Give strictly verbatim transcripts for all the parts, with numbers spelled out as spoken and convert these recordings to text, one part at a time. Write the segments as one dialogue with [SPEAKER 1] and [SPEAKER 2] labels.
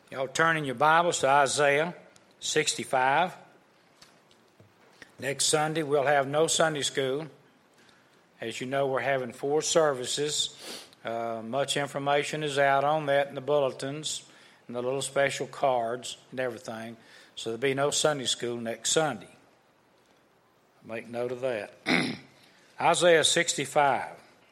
[SPEAKER 1] Y'all turn in your Bibles to Isaiah sixty-five. Next Sunday we'll have no Sunday school. As you know, we're having four services. Uh, much information is out on that in the bulletins and the little special cards and everything. So there'll be no Sunday school next Sunday. Make note of that. Isaiah sixty-five.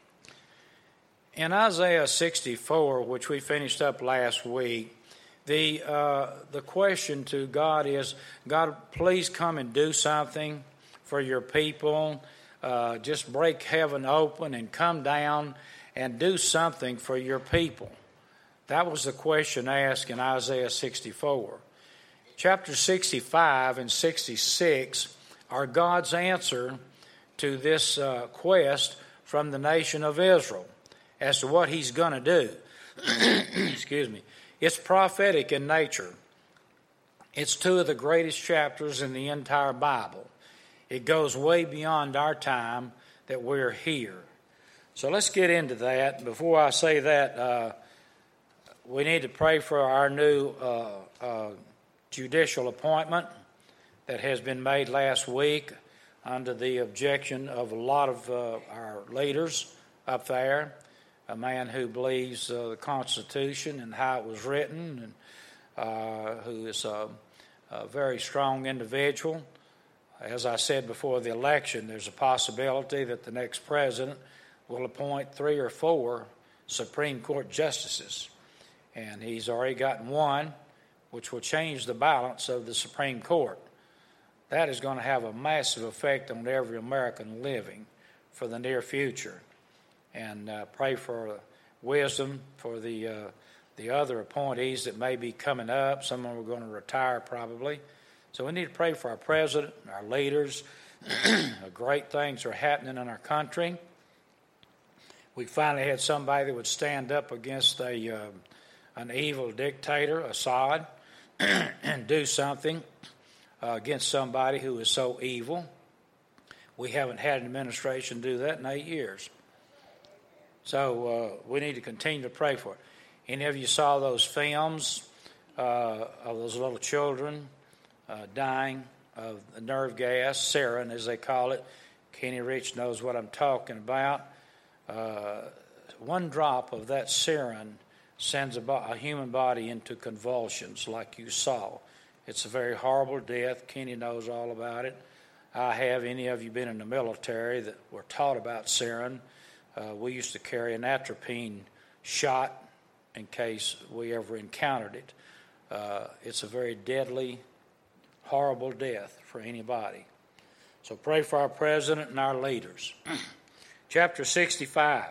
[SPEAKER 1] In Isaiah sixty-four, which we finished up last week, the uh, the question to God is, God, please come and do something for your people. Uh, just break heaven open and come down and do something for your people. That was the question asked in Isaiah sixty-four. Chapter sixty-five and sixty-six are God's answer to this uh, quest from the nation of Israel as to what he's going to do. Excuse me. It's prophetic in nature. It's two of the greatest chapters in the entire Bible. It goes way beyond our time that we're here. So let's get into that. Before I say that, uh, we need to pray for our new uh, uh, judicial appointment that has been made last week under the objection of a lot of uh, our leaders up there. A man who believes uh, the Constitution and how it was written, and uh, who is a, a very strong individual. As I said before the election, there's a possibility that the next president will appoint three or four Supreme Court justices. And he's already gotten one, which will change the balance of the Supreme Court. That is going to have a massive effect on every American living for the near future. And uh, pray for wisdom for the uh, the other appointees that may be coming up. Some of them are going to retire probably. So we need to pray for our president, our leaders. Great things are happening in our country. We finally had somebody that would stand up against a uh, an evil dictator, Assad, and do something uh, against somebody who is so evil. We haven't had an administration do that in eight years. So uh, we need to continue to pray for it. Any of you saw those films uh, of those little children uh, dying of nerve gas, sarin as they call it? Kenny Rich knows what I'm talking about. Uh, one drop of that sarin sends a, bo- a human body into convulsions like you saw. It's a very horrible death. Kenny knows all about it. I have. Any of you been in the military that were taught about sarin? Uh, we used to carry an atropine shot in case we ever encountered it. Uh, it's a very deadly, horrible death for anybody. So pray for our president and our leaders. Chapter sixty-five.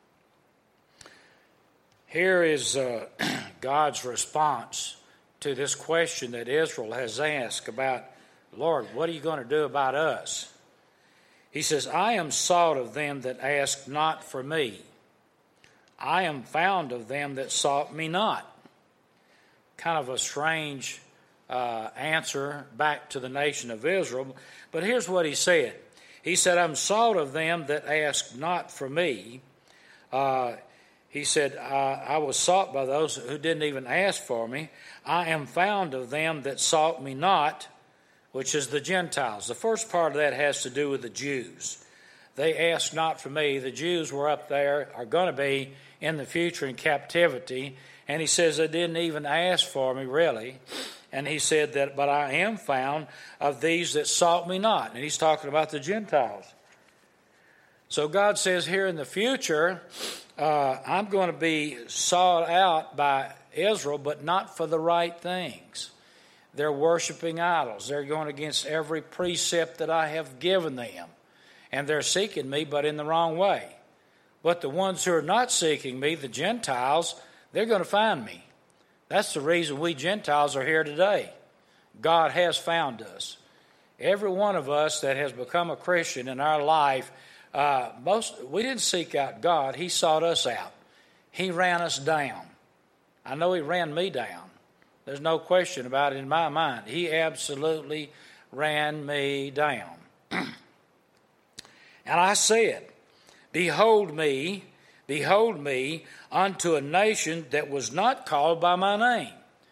[SPEAKER 1] Here is uh, God's response to this question that Israel has asked about, Lord, what are you going to do about us? He says, I am sought of them that ask not for me. I am found of them that sought me not. Kind of a strange uh, answer back to the nation of Israel. But here's what he said. He said, I'm sought of them that ask not for me. Uh, he said, I, I was sought by those who didn't even ask for me. I am found of them that sought me not, which is the Gentiles. The first part of that has to do with the Jews. They asked not for me. The Jews were up there, are going to be in the future in captivity. And he says they didn't even ask for me, really. And he said that, but I am found of these that sought me not. And he's talking about the Gentiles. So God says here in the future, uh, I'm going to be sought out by Israel, but not for the right things. They're worshiping idols. They're going against every precept that I have given them. And they're seeking me, but in the wrong way. But the ones who are not seeking me, the Gentiles, they're going to find me. That's the reason we Gentiles are here today. God has found us. Every one of us that has become a Christian in our life, uh, most we didn't seek out God. He sought us out. He ran us down. I know he ran me down. There's no question about it in my mind. He absolutely ran me down. And I said, Behold me, behold me, unto a nation that was not called by my name.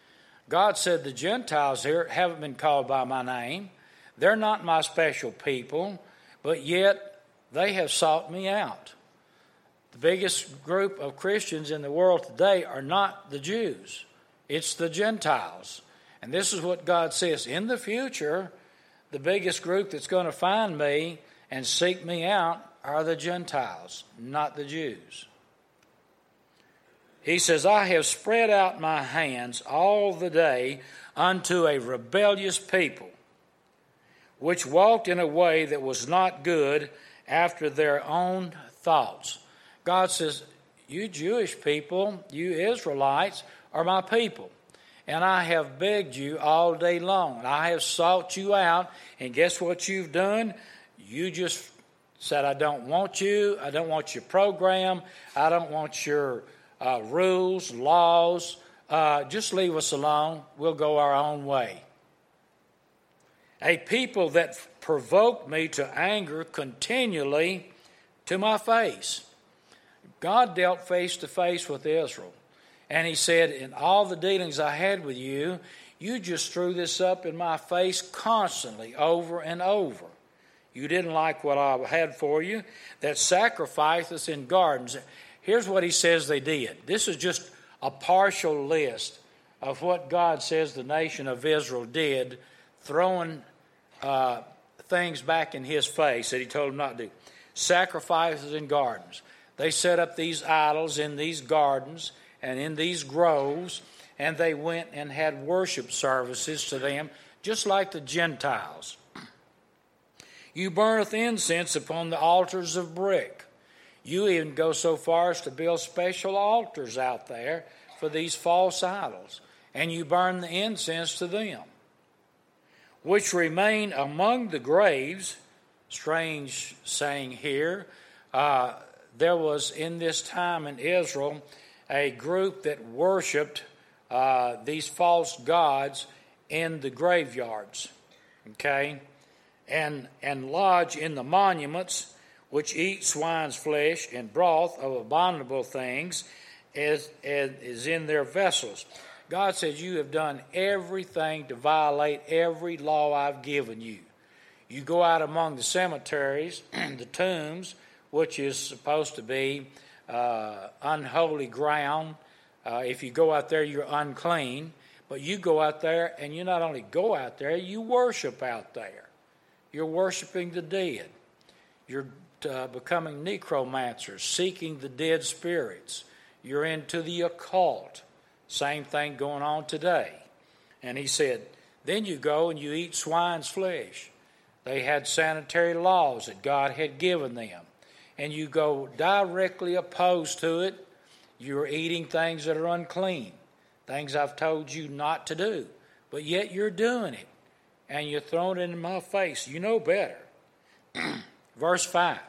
[SPEAKER 1] God said the Gentiles here haven't been called by my name. They're not my special people, but yet they have sought me out. The biggest group of Christians in the world today are not the Jews. It's the Gentiles. And this is what God says. In the future, the biggest group that's going to find me and seek me out are the Gentiles, not the Jews. He says, I have spread out my hands all the day unto a rebellious people, which walked in a way that was not good after their own thoughts. God says, you Jewish people, you Israelites, are my people. And I have begged you all day long. I have sought you out. And guess what you've done? You just said, I don't want you. I don't want your program. I don't want your uh, rules, laws. Uh, just leave us alone. We'll go our own way. A people that provoked me to anger continually to my face. God dealt face to face with Israel. And he said, in all the dealings I had with you, you just threw this up in my face constantly, over and over. You didn't like what I had for you, that sacrifices in gardens. Here's what he says they did. This is just a partial list of what God says the nation of Israel did, throwing uh, things back in his face that he told them not to do. Sacrifices in gardens. They set up these idols in these gardens and in these groves, and they went and had worship services to them, just like the Gentiles. You burneth incense upon the altars of brick. You even go so far as to build special altars out there for these false idols, and you burn the incense to them, which remain among the graves. Strange saying here. Uh, there was in this time in Israel a group that worshipped uh, these false gods in the graveyards, okay, and and lodge in the monuments, which eat swine's flesh and broth of abominable things, as, as is in their vessels. God says, you have done everything to violate every law I've given you. You go out among the cemeteries and the tombs, which is supposed to be uh, unholy ground. Uh, if you go out there, you're unclean. But you go out there, and you not only go out there, you worship out there. You're worshiping the dead. You're uh, becoming necromancers, seeking the dead spirits. You're into the occult. Same thing going on today. And he said, then you go and you eat swine's flesh. They had sanitary laws that God had given them. And you go directly opposed to it. You're eating things that are unclean, things I've told you not to do. But yet you're doing it. And you're throwing it in my face. You know better. Verse five.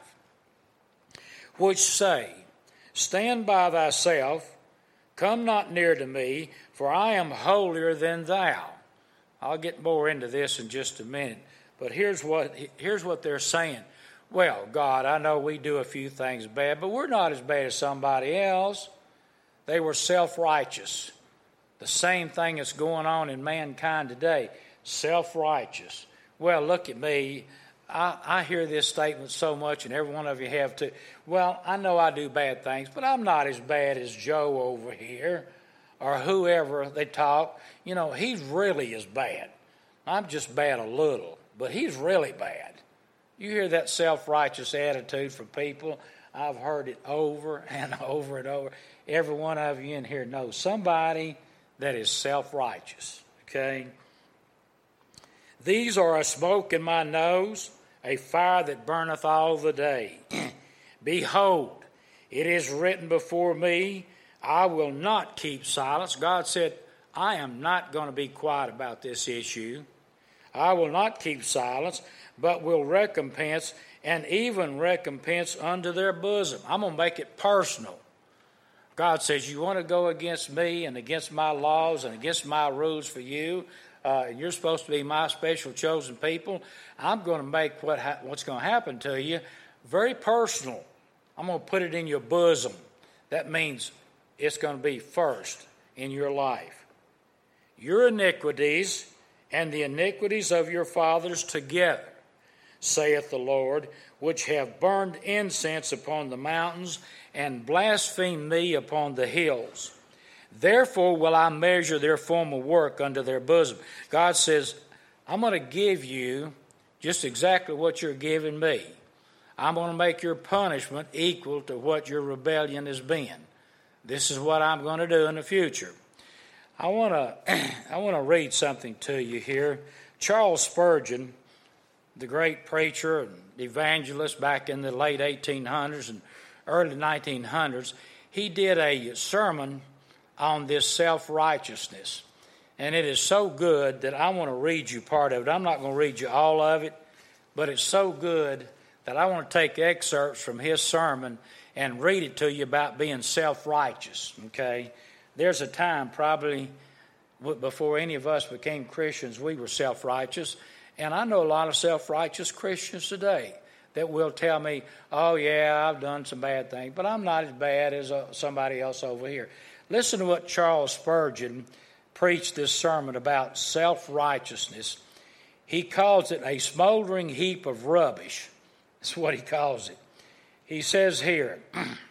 [SPEAKER 1] Which say, stand by thyself, come not near to me, for I am holier than thou. I'll get more into this in just a minute. But here's what here's what they're saying. Well, God, I know we do a few things bad, but we're not as bad as somebody else. They were self-righteous. The same thing that's going on in mankind today. Self-righteous. Well, look at me. I, I hear this statement so much, and every one of you have too. Well, I know I do bad things, but I'm not as bad as Joe over here or whoever they talk. You know, he's really as bad. I'm just bad a little, but he's really bad. You hear that self-righteous attitude from people. I've heard it over and over and over. Every one of you in here knows somebody that is self-righteous, okay? These are a smoke in my nose, a fire that burneth all the day. Behold, it is written before me, I will not keep silence. God said, I am not going to be quiet about this issue. I will not keep silence, but will recompense, and even recompense unto their bosom. I'm going to make it personal. God says, you want to go against me and against my laws and against my rules for you, uh, and you're supposed to be my special chosen people, I'm going to make what ha- what's going to happen to you very personal. I'm going to put it in your bosom. That means it's going to be first in your life. your iniquities and the iniquities of your fathers together, saith the Lord, which have burned incense upon the mountains and blasphemed me upon the hills. Therefore will I measure their former work unto their bosom. God says, I'm going to give you just exactly what you're giving me. I'm going to make your punishment equal to what your rebellion has been. This is what I'm going to do in the future. I want to I want to read something to you here. Charles Spurgeon, the great preacher and evangelist back in the late eighteen hundreds and early nineteen hundreds, he did a sermon on this self-righteousness. And it is so good that I want to read you part of it. I'm not going to read you all of it, but it's so good that I want to take excerpts from his sermon and read it to you about being self-righteous, okay? There's a time probably before any of us became Christians, we were self-righteous. And I know a lot of self-righteous Christians today that will tell me, oh, yeah, I've done some bad things, but I'm not as bad as uh, somebody else over here. Listen to what Charles Spurgeon preached this sermon about self-righteousness. He calls it a smoldering heap of rubbish. That's what he calls it. He says here,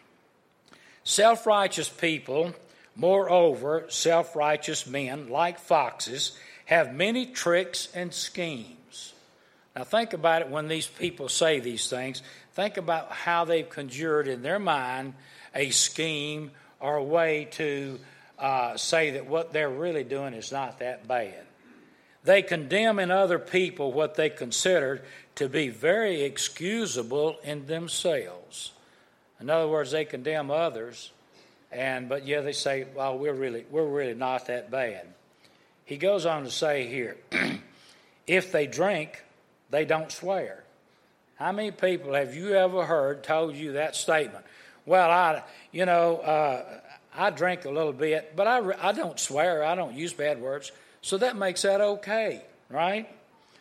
[SPEAKER 1] self-righteous people, moreover, self-righteous men, like foxes, have many tricks and schemes. Now think about it when these people say these things. Think about how they've conjured in their mind a scheme or a way to uh, say that what they're really doing is not that bad. They condemn in other people what they consider to be very excusable in themselves. In other words, they condemn others, and but yeah, they say, "Well, we're really we're really not that bad." He goes on to say here, if they drink, they don't swear. How many people have you ever heard told you that statement? Well, I, you know, uh, I drink a little bit, but I, I don't swear. I don't use bad words. So that makes that okay, right?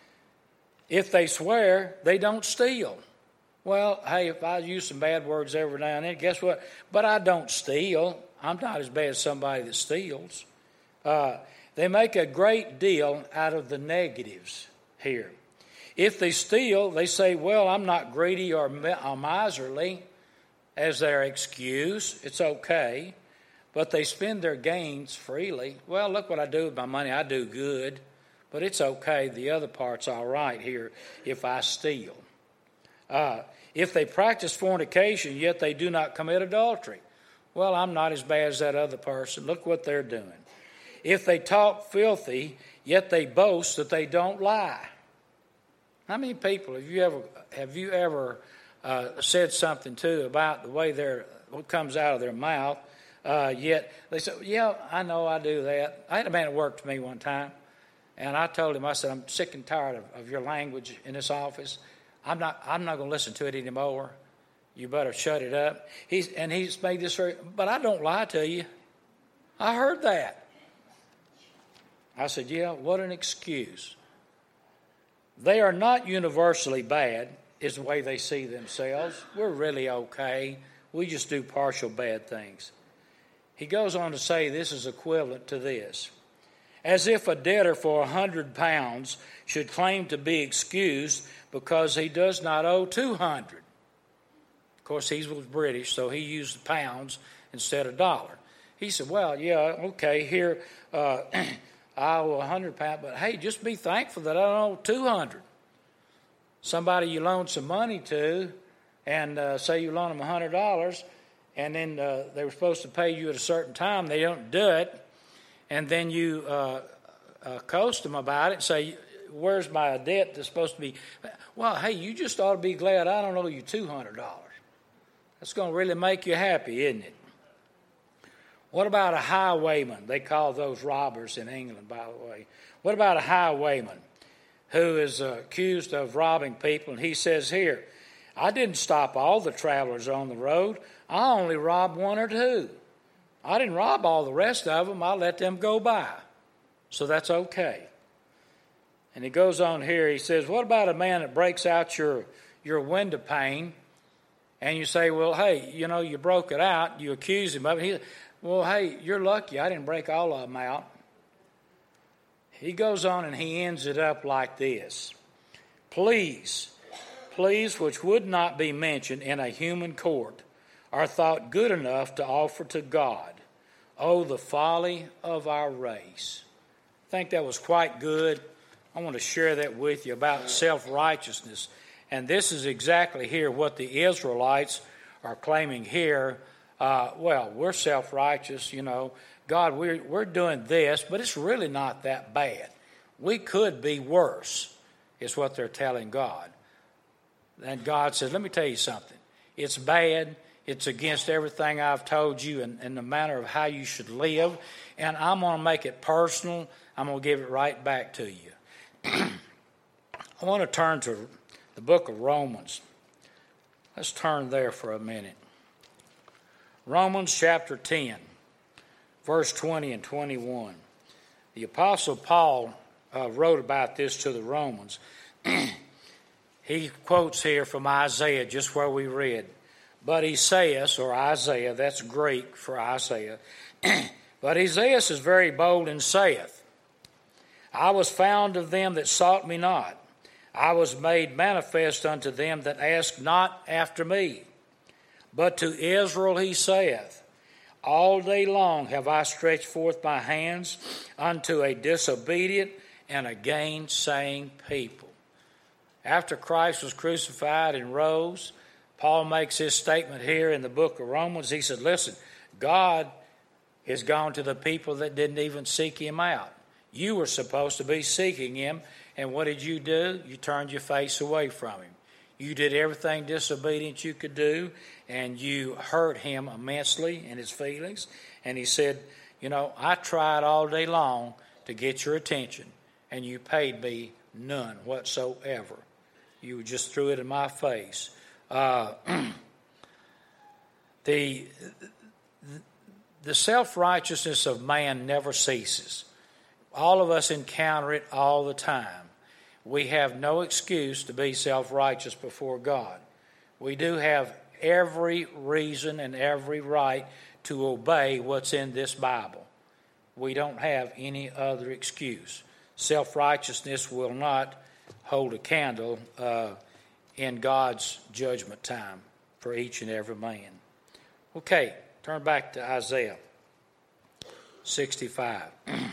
[SPEAKER 1] If they swear, they don't steal. Well, hey, if I use some bad words every now and then, guess what? But I don't steal. I'm not as bad as somebody that steals. Uh, they make a great deal out of the negatives here. If they steal, they say, well, I'm not greedy or miserly as their excuse. It's okay. But they spend their gains freely. Well, look what I do with my money. I do good. But it's okay. The other part's all right here if I steal. Uh, if they practice fornication, yet they do not commit adultery. Well, I'm not as bad as that other person. Look what they're doing. If they talk filthy, yet they boast that they don't lie. How many people have you ever have you ever uh, said something to about the way they're what comes out of their mouth? Uh, yet they say, yeah, I know I do that. I had a man that worked for me one time, and I told him, I said, I'm sick and tired of, of your language in this office. I'm not I'm not going to listen to it anymore. You better shut it up. He's and he's made this very, but I don't lie to you. I heard that. I said, yeah, what an excuse. They are not universally bad, is the way they see themselves. We're really okay. We just do partial bad things. He goes on to say this is equivalent to this. As if a debtor for a hundred pounds should claim to be excused because he does not owe two hundred. Of course, he was British, so he used pounds instead of dollar. He said, well, yeah, okay, here, uh, I owe a hundred pounds, but hey, just be thankful that I don't owe two hundred. Somebody you loan some money to, and uh, say you loan them a hundred dollars, and then uh, they were supposed to pay you at a certain time, they don't do it, and then you uh, uh, coast them about it and say, where's my debt that's supposed to be? Well, hey, you just ought to be glad I don't owe you two hundred dollars. That's going to really make you happy, isn't it? What about a highwayman? They call those robbers in England, by the way. What about a highwayman who is uh, accused of robbing people? And he says here, I didn't stop all the travelers on the road. I only robbed one or two. I didn't rob all the rest of them. I let them go by. So that's okay. And he goes on here. He says, what about a man that breaks out your, your window pane and you say, well, hey, you know, you broke it out. You accuse him of it. He, well, hey, you're lucky. I didn't break all of them out. he goes on and he ends it up like this. Pleas, pleas which would not be mentioned in a human court are thought good enough to offer to God. Oh, the folly of our race. I think that was quite good. I want to share that with you about self-righteousness. And this is exactly here what the Israelites are claiming here. Uh, well, we're self-righteous, you know. God, we're, we're doing this, but it's really not that bad. We could be worse, is what they're telling God. And God says, let me tell you something. It's bad. It's against everything I've told you and, and the manner of how you should live. And I'm going to make it personal. I'm going to give it right back to you. I want to turn to the book of Romans. Let's turn there for a minute. Romans chapter ten, verse twenty and twenty-one. The Apostle Paul uh, wrote about this to the Romans. He quotes here from Isaiah, just where we read. But Esaias, or Isaiah, that's Greek for Isaiah. But Esaias is very bold and saith, I was found of them that sought me not. I was made manifest unto them that asked not after me. But to Israel he saith, all day long have I stretched forth my hands unto a disobedient and a gainsaying people. After Christ was crucified and rose, Paul makes his statement here in the book of Romans. He said, listen, God is gone to the people that didn't even seek him out. You were supposed to be seeking him, and what did you do? You turned your face away from him. You did everything disobedient you could do, and you hurt him immensely in his feelings. And he said, you know, I tried all day long to get your attention, and you paid me none whatsoever. You just threw it in my face. Uh, the, the self-righteousness of man never ceases. All of us encounter it all the time. We have no excuse to be self-righteous before God. We do have every reason and every right to obey what's in this Bible. We don't have any other excuse. Self-righteousness will not hold a candle uh, in God's judgment time for each and every man. Okay, turn back to Isaiah sixty-five.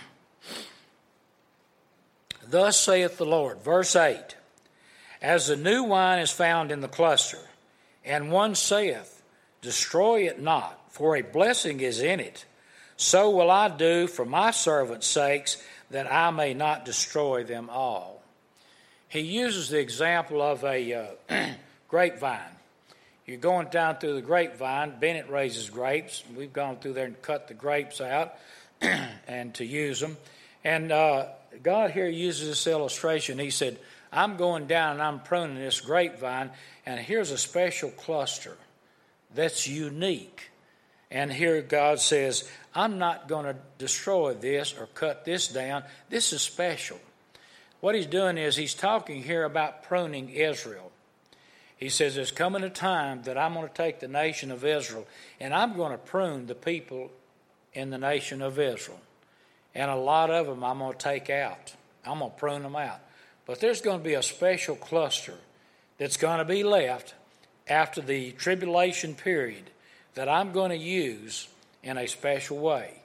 [SPEAKER 1] Thus saith the Lord, verse eight, as the new wine is found in the cluster, and one saith, destroy it not, for a blessing is in it, so will I do for my servants' sakes, that I may not destroy them all. He uses the example of a uh, grapevine. You're going down through the grapevine. Bennett raises grapes. We've gone through there and cut the grapes out and to use them. And uh, God here uses this illustration. He said, I'm going down and I'm pruning this grapevine, and here's a special cluster that's unique. And here God says, I'm not going to destroy this or cut this down. This is special. What he's doing is he's talking here about pruning Israel. He says there's coming a time that I'm going to take the nation of Israel and I'm going to prune the people in the nation of Israel. And a lot of them I'm going to take out. I'm going to prune them out. But there's going to be a special cluster that's going to be left after the tribulation period that I'm going to use in a special way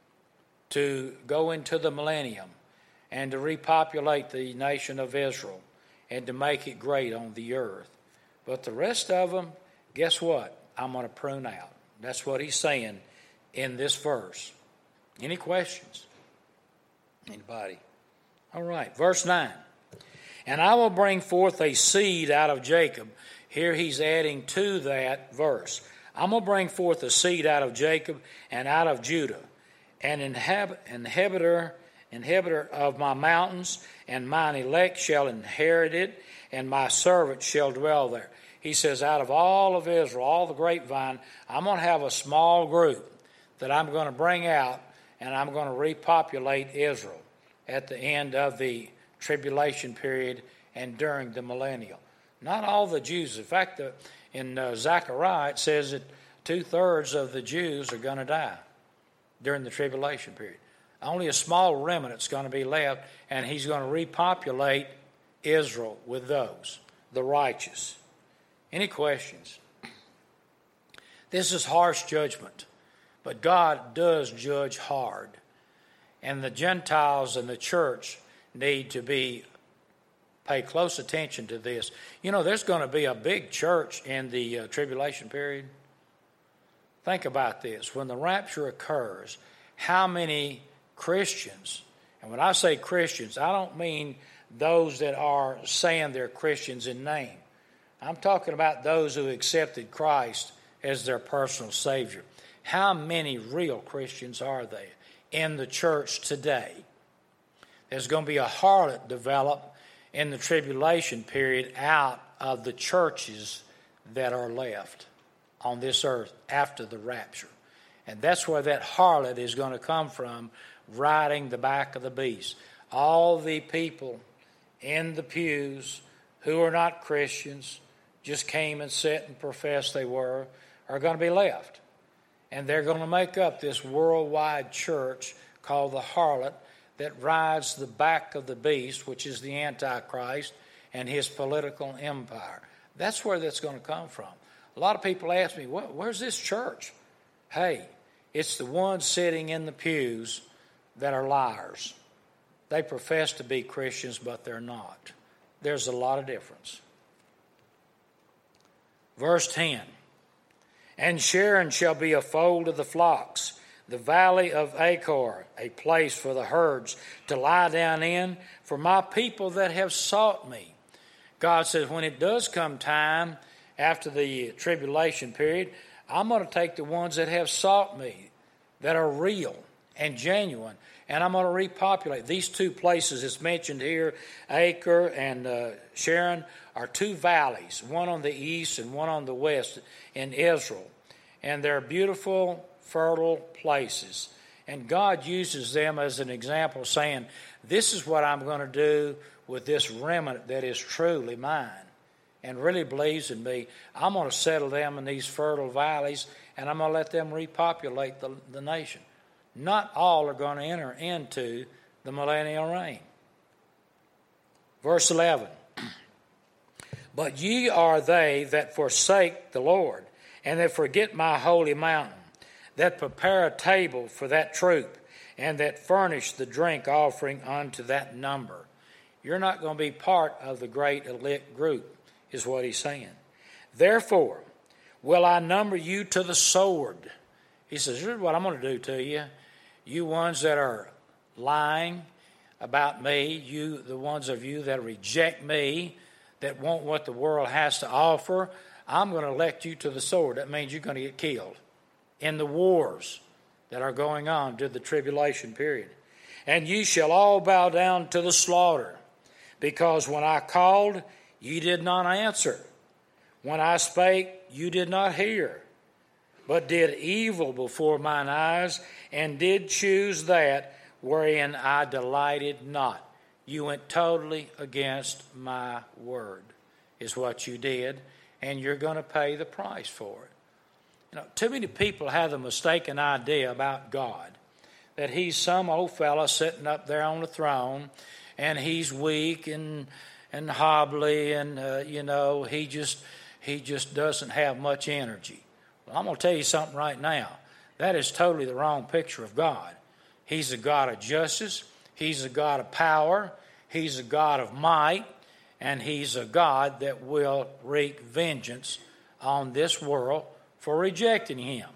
[SPEAKER 1] to go into the millennium and to repopulate the nation of Israel and to make it great on the earth. But the rest of them, guess what? I'm going to prune out. That's what he's saying in this verse. Any questions? Anybody? All right, verse nine. And I will bring forth a seed out of Jacob. Here he's adding to that verse. I'm going to bring forth a seed out of Jacob and out of Judah, an inhab- inhabitor, inhabitor of my mountains, and mine elect shall inherit it, and my servants shall dwell there. He says, out of all of Israel, all the grapevine, I'm going to have a small group that I'm going to bring out, and I'm going to repopulate Israel at the end of the tribulation period and during the millennial. Not all the Jews. In fact, the, in uh, Zechariah, it says that two-thirds of the Jews are going to die during the tribulation period. Only a small remnant's going to be left, and he's going to repopulate Israel with those, the righteous. Any questions? This is harsh judgment, but God does judge hard. And the Gentiles and the church need to be pay close attention to this. You know, there's going to be a big church in the uh, tribulation period. Think about this. When the rapture occurs, how many Christians, and when I say Christians, I don't mean those that are saying they're Christians in name. I'm talking about those who accepted Christ as their personal Savior. How many real Christians are there in the church today? There's going to be a harlot develop in the tribulation period out of the churches that are left on this earth after the rapture. And that's where that harlot is going to come from, riding the back of the beast. All the people in the pews who are not Christians, just came and sat and professed they were, are going to be left. And they're going to make up this worldwide church called the harlot that rides the back of the beast, which is the Antichrist and his political empire. That's where that's going to come from. A lot of people ask me, where's this church? Hey, it's the ones sitting in the pews that are liars. They profess to be Christians, but they're not. There's a lot of difference. Verse ten. And Sharon shall be a fold of the flocks, the valley of Achor, a place for the herds to lie down in, for my people that have sought me. God says, when it does come time after the tribulation period, I'm going to take the ones that have sought me, that are real and genuine, and I'm going to repopulate. These two places that's mentioned here, Achor and uh, Sharon, are two valleys, one on the east and one on the west in Israel. And they're beautiful, fertile places. And God uses them as an example, saying, this is what I'm going to do with this remnant that is truly mine and really believes in me. I'm going to settle them in these fertile valleys, and I'm going to let them repopulate the, the nation. Not all are going to enter into the millennial reign. Verse eleven. But ye are they that forsake the Lord, and that forget my holy mountain, that prepare a table for that troop, and that furnish the drink offering unto that number. You're not going to be part of the great elect group, is what he's saying. Therefore, will I number you to the sword. He says, here's what I'm going to do to you. You ones that are lying about me, you, the ones of you that reject me, that want what the world has to offer, I'm going to elect you to the sword. That means you're going to get killed in the wars that are going on to the tribulation period. And ye shall all bow down to the slaughter, because when I called, ye did not answer. When I spake, you did not hear, but did evil before mine eyes, and did choose that wherein I delighted not. You went totally against my word, is what you did, and you're going to pay the price for it. You know, too many people have the mistaken idea about God, that he's some old fella sitting up there on the throne, and he's weak and and hobbly, and uh, you know he just he just doesn't have much energy. Well, I'm going to tell you something right now. That is totally the wrong picture of God. He's a God of justice. He's a God of power. He's a God of might. And he's a God that will wreak vengeance on this world for rejecting him.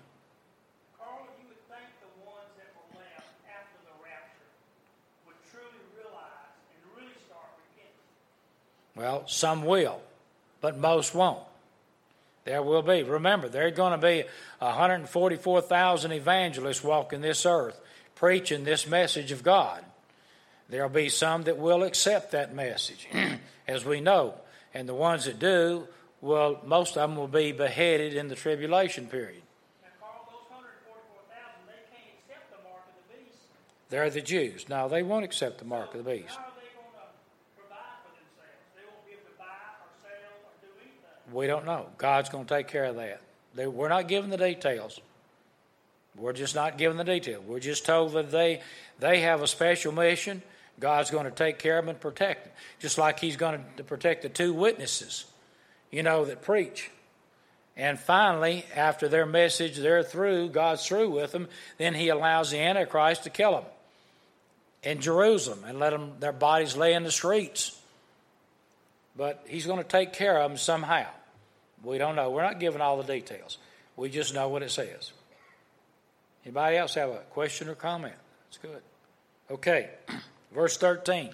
[SPEAKER 2] Carl, you would think the ones that were left after the rapture would truly realize and really start repenting.
[SPEAKER 1] Well, some will, but most won't. There will be. Remember, there are going to be one hundred forty-four thousand evangelists walking this earth, preaching this message of God. There will be some that will accept that message, as we know. And the ones that do, well, most of them will be beheaded in the tribulation period.
[SPEAKER 2] Now, Carl, those one hundred forty-four thousand, they can't accept the mark of the beast.
[SPEAKER 1] They're the Jews. No, they won't accept the mark
[SPEAKER 2] so
[SPEAKER 1] of the beast.
[SPEAKER 2] How are they going to provide for themselves? They won't be able to buy or sell or do anything.
[SPEAKER 1] We don't know. God's going to take care of that. They, we're not given the details. We're just not given the detail. We're just told that they they have a special mission. God's going to take care of them and protect them. Just like he's going to protect the two witnesses, you know, that preach. And finally, after their message, they're through, God's through with them, then he allows the Antichrist to kill them in Jerusalem and let them, their bodies lay in the streets. But he's going to take care of them somehow. We don't know. We're not given all the details. We just know what it says. Anybody else have a question or comment? That's good. Okay, verse thirteen.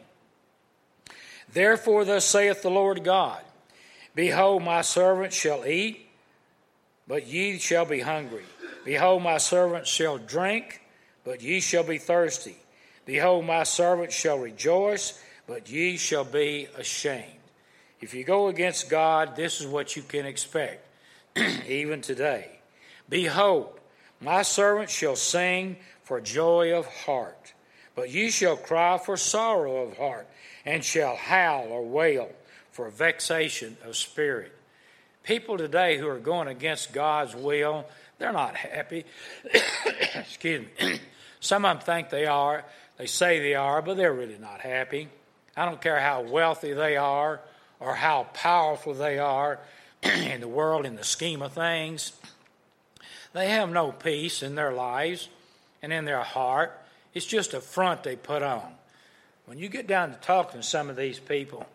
[SPEAKER 1] Therefore thus saith the Lord God, behold, my servant shall eat, but ye shall be hungry. Behold, my servant shall drink, but ye shall be thirsty. Behold, my servant shall rejoice, but ye shall be ashamed. If you go against God, this is what you can expect, even today. Behold, my servant shall sing for joy of heart, but ye shall cry for sorrow of heart, and shall howl or wail for vexation of spirit. People today who are going against God's will, they're not happy. Excuse me. Some of them think they are. They say they are, but they're really not happy. I don't care how wealthy they are or how powerful they are in the world, in the scheme of things. They have no peace in their lives and in their heart. It's just a front they put on. When you get down to talking to some of these people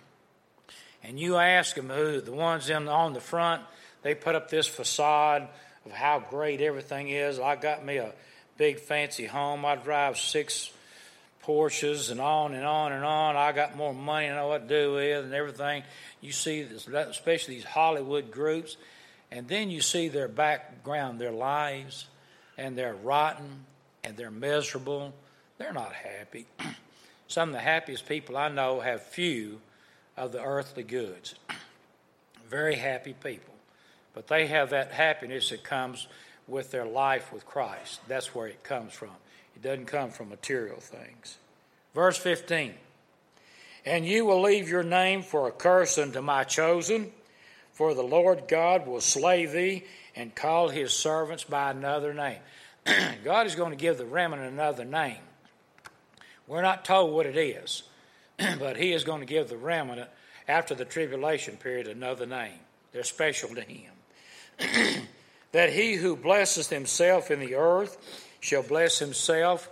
[SPEAKER 1] and you ask them who, the ones in, on the front, they put up this facade of how great everything is. I got me a big fancy home. I drive six Porsches and on and on and on. I got more money than I know what to do with and everything. You see, this, especially these Hollywood groups, and then you see their background, their lives, and they're rotten and they're miserable. They're not happy. Some of the happiest people I know have few of the earthly goods. Very happy people. But they have that happiness that comes with their life with Christ. That's where it comes from. It doesn't come from material things. Verse fifteen. And you will leave your name for a curse unto my chosen, for the Lord God will slay thee and call his servants by another name. God is going to give the remnant another name. We're not told what it is, but he is going to give the remnant after the tribulation period another name. They're special to him. That he who blesseth himself in the earth shall bless himself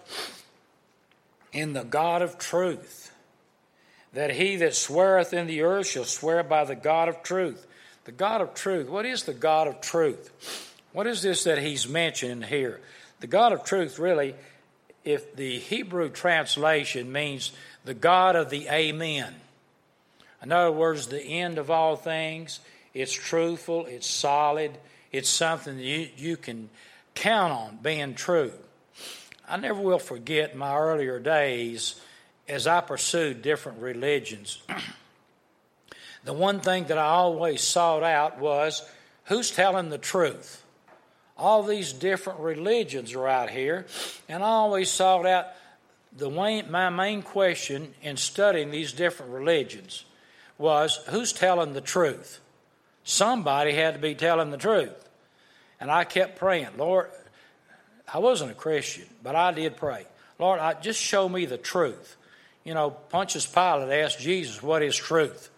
[SPEAKER 1] in the God of truth. That he that sweareth in the earth shall swear by the God of truth. The God of truth. What is the God of truth? What is this that he's mentioning here? The God of truth, really, if the Hebrew translation means the God of the Amen. In other words, the end of all things. It's truthful, it's solid, it's something that you, you can count on being true. I never will forget my earlier days as I pursued different religions. The one thing that I always sought out was, who's telling the truth? All these different religions are out here, and I always sought out the way, my main question in studying these different religions was, who's telling the truth? Somebody had to be telling the truth. And I kept praying, Lord, I wasn't a Christian, but I did pray. Lord, I, just show me the truth. You know, Pontius Pilate asked Jesus, what is truth?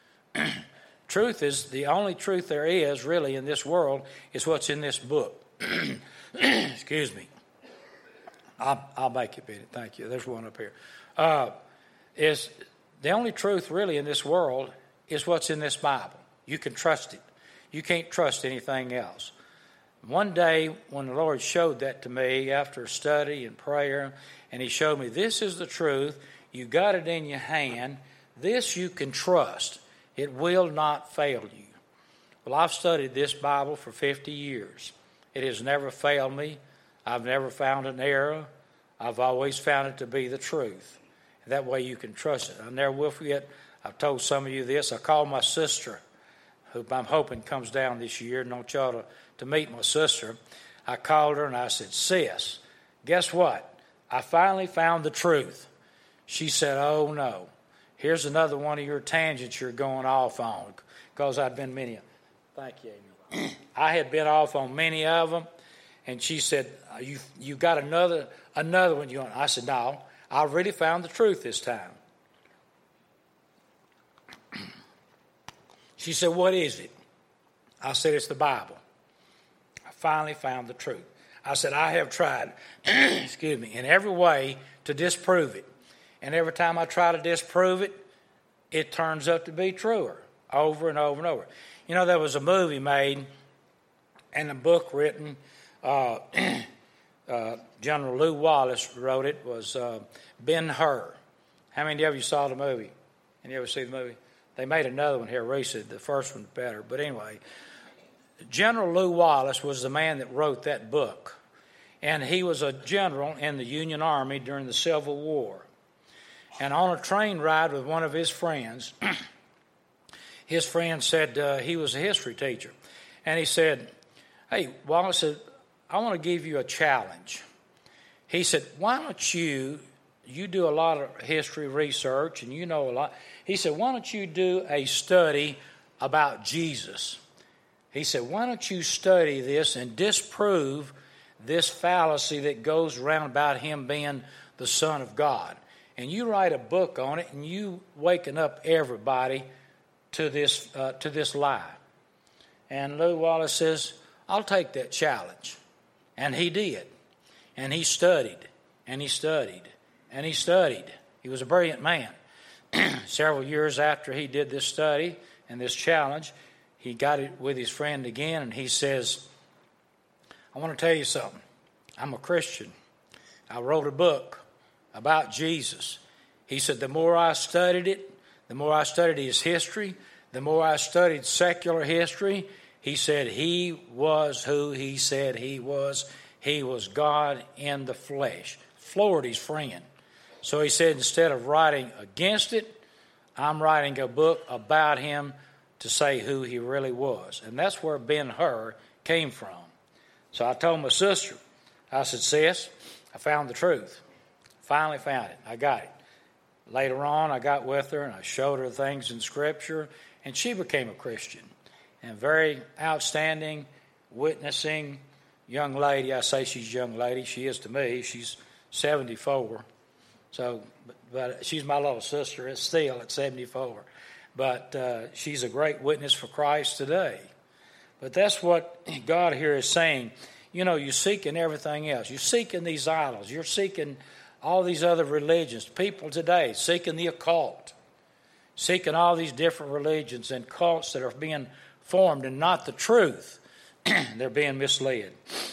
[SPEAKER 1] Truth is the only truth there is really in this world is what's in this book. Excuse me. I'll, I'll make you beat it. Thank you. There's one up here. Uh, is the only truth really in this world is what's in this Bible. You can trust it. You can't trust anything else. One day when the Lord showed that to me after study and prayer, and he showed me this is the truth, you got it in your hand, this you can trust. It will not fail you. Well, I've studied this Bible for fifty years. It has never failed me. I've never found an error. I've always found it to be the truth. That way you can trust it. I never will forget, I've told some of you this, I called my sister, who I'm hoping comes down this year, and I want y'all to, to meet my sister. I called her and I said, sis, guess what? I finally found the truth. She said, oh no, here's another one of your tangents you're going off on, because I've been many, thank you, Amy. I had been off on many of them, And she said, you you got another another one you want? I said, no, I really found the truth this time. She said, what is it? I said, it's the Bible. I finally found the truth. I said, I have tried, excuse me, in every way to disprove it. And every time I try to disprove it, it turns out to be truer over and over and over. You know, there was a movie made and a book written. Uh, uh, General Lew Wallace wrote it, was uh, Ben-Hur. How many of you saw the movie? Any ever see the movie? They made another one here recently. The first one's better. But anyway, General Lew Wallace was the man that wrote that book. And he was a general in the Union Army during the Civil War. And on a train ride with one of his friends, his friend said uh, he was a history teacher. And he said, hey, Wallace, said, I want to give you a challenge. He said, why don't you, you do a lot of history research and you know a lot. He said, why don't you do a study about Jesus? He said, why don't you study this and disprove this fallacy that goes around about him being the Son of God? And you write a book on it, and you waken up everybody to this uh, to this lie. And Lew Wallace says, I'll take that challenge. And he did. And he studied, and he studied, and he studied. He was a brilliant man. Several years after he did this study and this challenge, he got it with his friend again, and he says, I want to tell you something. I'm a Christian. I wrote a book about Jesus. He said, the more I studied it, the more I studied his history, the more I studied secular history, he said he was who he said he was. He was God in the flesh. Floored his friend. So he said, instead of writing against it, I'm writing a book about him to say who he really was. And that's where Ben-Hur came from. So I told my sister, I said, sis, I found the truth. Finally found it. I got it. Later on, I got with her and I showed her things in Scripture, and she became a Christian. And very outstanding, witnessing young lady. I say she's a young lady. She is to me. She's seventy-four. So, but, but she's my little sister. It's still at seventy-four. But uh, she's a great witness for Christ today. But that's what God here is saying. You know, you're seeking everything else. You're seeking these idols. You're seeking all these other religions. People today seeking the occult, seeking all these different religions and cults that are being formed and not the truth. They're being misled.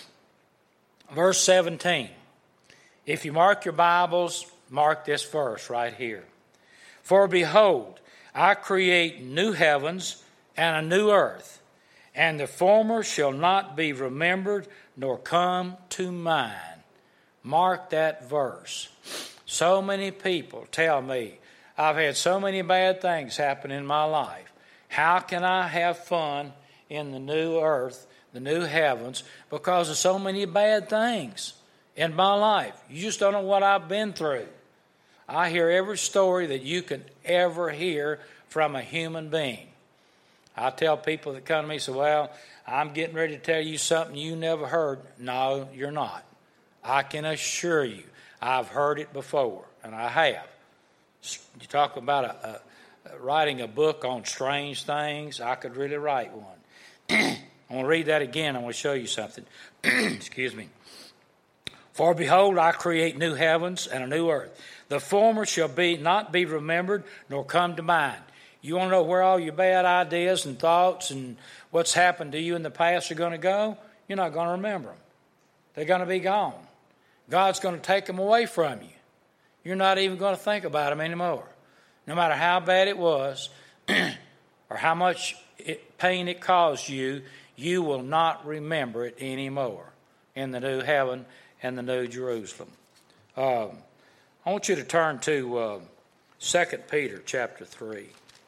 [SPEAKER 1] Verse seventeen. If you mark your Bibles, mark this verse right here. For behold, I create new heavens and a new earth, and the former shall not be remembered nor come to mind. Mark that verse. So many people tell me, I've had so many bad things happen in my life. How can I have fun in the new earth, the new heavens, because of so many bad things in my life? You just don't know what I've been through. I hear every story that you can ever hear from a human being. I tell people that come to me, say, well, I'm getting ready to tell you something you never heard. No, you're not. I can assure you, I've heard it before, and I have. You talk about a, a, writing a book on strange things, I could really write one. I want to read that again. I want to show you something. Excuse me. For behold, I create new heavens and a new earth. The former shall be not be remembered, nor come to mind. You want to know where all your bad ideas and thoughts and what's happened to you in the past are going to go? You're not going to remember them. They're going to be gone. God's going to take them away from you. You're not even going to think about them anymore. No matter how bad it was or how much it, pain it caused you, you will not remember it anymore in the new heaven and the new Jerusalem. Um, I want you to turn to uh, Second Peter chapter three.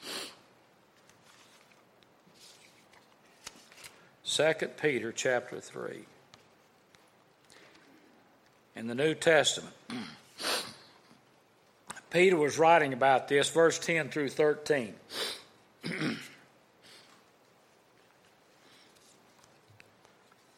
[SPEAKER 1] Second Peter chapter three. In the New Testament, Peter was writing about this, verse ten through thirteen.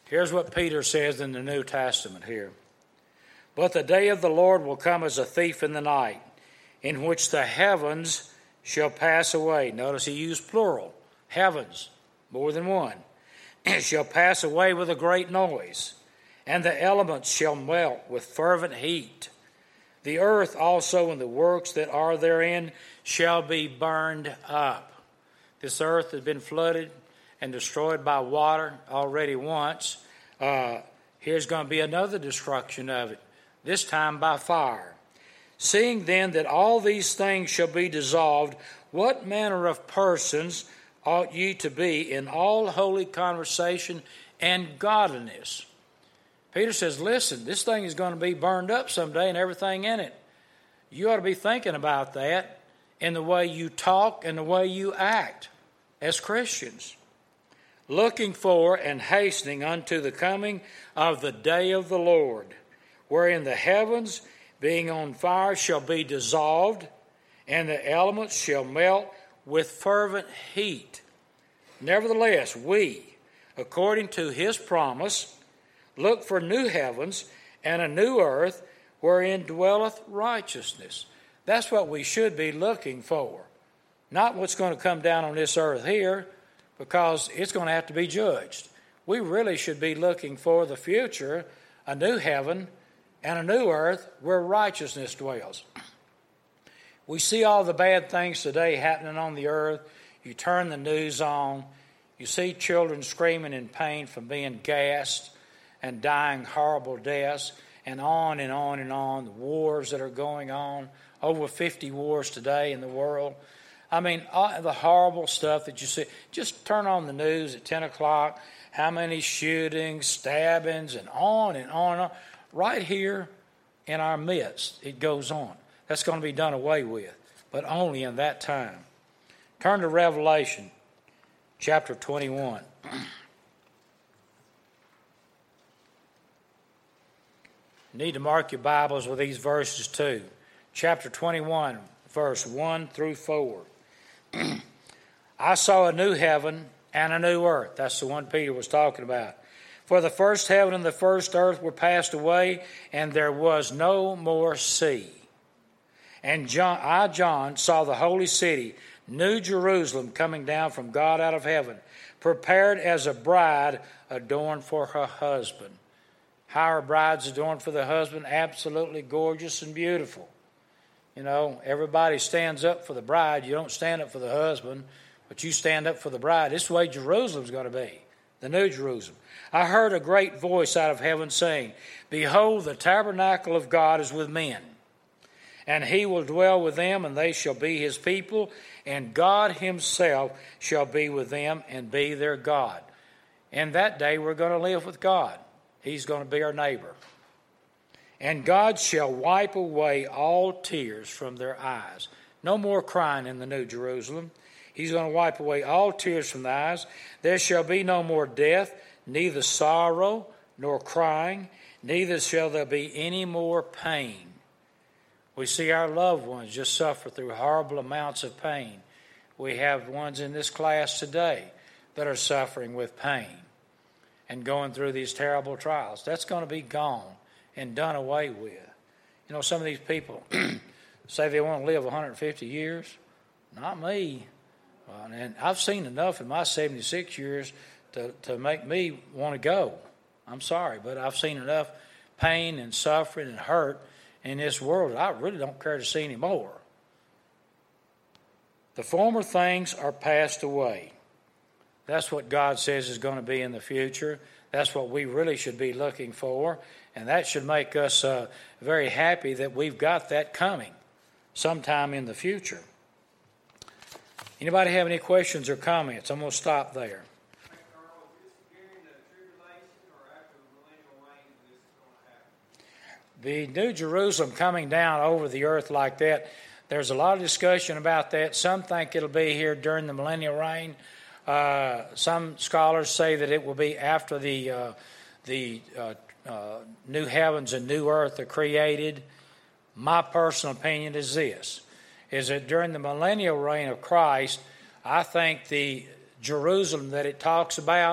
[SPEAKER 1] Here's what Peter says in the New Testament here. But the day of the Lord will come as a thief in the night, in which the heavens shall pass away. Notice he used plural. Heavens, more than one. Shall pass away with a great noise, and the elements shall melt with fervent heat. The earth also and the works that are therein shall be burned up. This earth has been flooded and destroyed by water already once. Uh, here's going to be another destruction of it, this time by fire. Seeing then that all these things shall be dissolved, what manner of persons ought ye to be in all holy conversation and godliness? Peter says, listen, this thing is going to be burned up someday and everything in it. You ought to be thinking about that in the way you talk and the way you act as Christians. Looking for and hastening unto the coming of the day of the Lord, wherein the heavens, being on fire, shall be dissolved, and the elements shall melt with fervent heat. Nevertheless, we, according to his promise, look for new heavens and a new earth, wherein dwelleth righteousness. That's what we should be looking for. Not what's going to come down on this earth here, because it's going to have to be judged. We really should be looking for the future, a new heaven and a new earth where righteousness dwells. We see all the bad things today happening on the earth. You turn the news on, you see children screaming in pain from being gassed and dying horrible deaths, and on and on and on. The wars that are going on, over fifty wars today in the world. I mean, all the horrible stuff that you see. Just turn on the news at ten o'clock, how many shootings, stabbings, and on and on and on. Right here in our midst, it goes on. That's going to be done away with, but only in that time. Turn to Revelation chapter twenty-one. You need to mark your Bibles with these verses too. Chapter twenty-one, verse one through four. I saw a new heaven and a new earth. That's the one Peter was talking about. For the first heaven and the first earth were passed away, and there was no more sea. And John, I, John, saw the holy city, New Jerusalem, coming down from God out of heaven, prepared as a bride adorned for her husband. How are brides adorned for the husband? Absolutely gorgeous and beautiful. You know, everybody stands up for the bride. You don't stand up for the husband, but you stand up for the bride. This is the way Jerusalem's going to be, the New Jerusalem. I heard a great voice out of heaven saying, Behold, the tabernacle of God is with men, and he will dwell with them, and they shall be his people, and God himself shall be with them and be their God. And that day we're going to live with God. He's going to be our neighbor. And God shall wipe away all tears from their eyes. No more crying in the New Jerusalem. He's going to wipe away all tears from the eyes. There shall be no more death, neither sorrow nor crying, neither shall there be any more pain. We see our loved ones just suffer through horrible amounts of pain. We have ones in this class today that are suffering with pain and going through these terrible trials. That's going to be gone and done away with. You know, some of these people say they want to live one hundred fifty years. Not me. Uh, and I've seen enough in my seventy-six years to, to make me want to go. I'm sorry, but I've seen enough pain and suffering and hurt in this world that I really don't care to see any more. The former things are passed away. That's what God says is going to be in the future. That's what we really should be looking for. And that should make us uh, very happy that we've got that coming sometime in the future. Anybody have any questions or comments? I'm going to stop there. The New Jerusalem coming down over the earth like that, there's a lot of discussion about that. Some think it'll be here during the millennial reign. Uh, some scholars say that it will be after the uh, the uh, uh, new heavens and new earth are created. My personal opinion is this, is that during the millennial reign of Christ, I think the Jerusalem that it talks about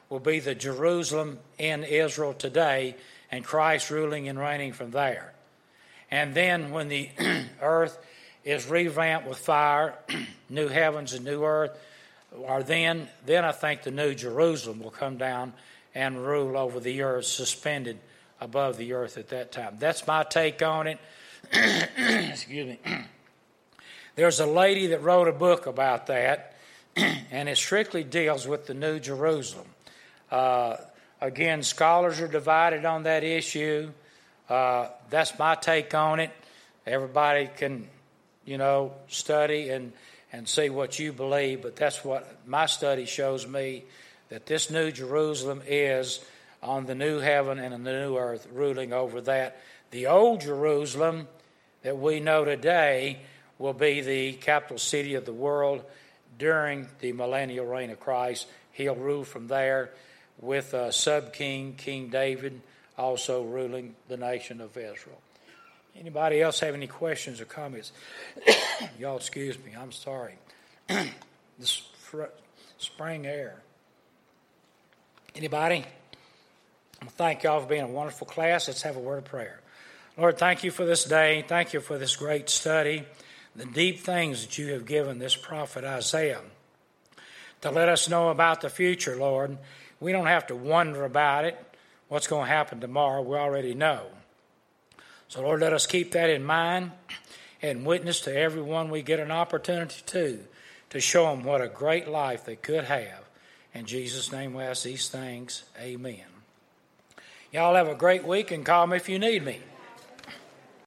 [SPEAKER 1] will be the Jerusalem in Israel today, and Christ ruling and reigning from there. And then when the earth is revamped with fire, new heavens and new earth, or then, then I think the new Jerusalem will come down and rule over the earth, suspended above the earth at that time. That's my take on it. Excuse me. There's a lady that wrote a book about that, and it strictly deals with the New Jerusalem. Uh, again, scholars are divided on that issue. Uh, that's my take on it. Everybody can, you know, study and, and see what you believe, but that's what my study shows me, that this New Jerusalem is on the new heaven and the new earth, ruling over that. The old Jerusalem that we know today will be the capital city of the world during the millennial reign of Christ. He'll rule from there with a sub-king, King David, also ruling the nation of Israel. Anybody else have any questions or comments? Y'all excuse me, I'm sorry. This spring air. Anybody? Thank y'all for being a wonderful class. Let's have a word of prayer. Lord, thank you for this day. Thank you for this great study, the deep things that you have given this prophet Isaiah to let us know about the future, Lord. We don't have to wonder about it, what's going to happen tomorrow. We already know. So, Lord, let us keep that in mind and witness to everyone we get an opportunity to, to show them what a great life they could have. In Jesus' name we ask these things. Amen. Y'all have a great week and call me if you need me.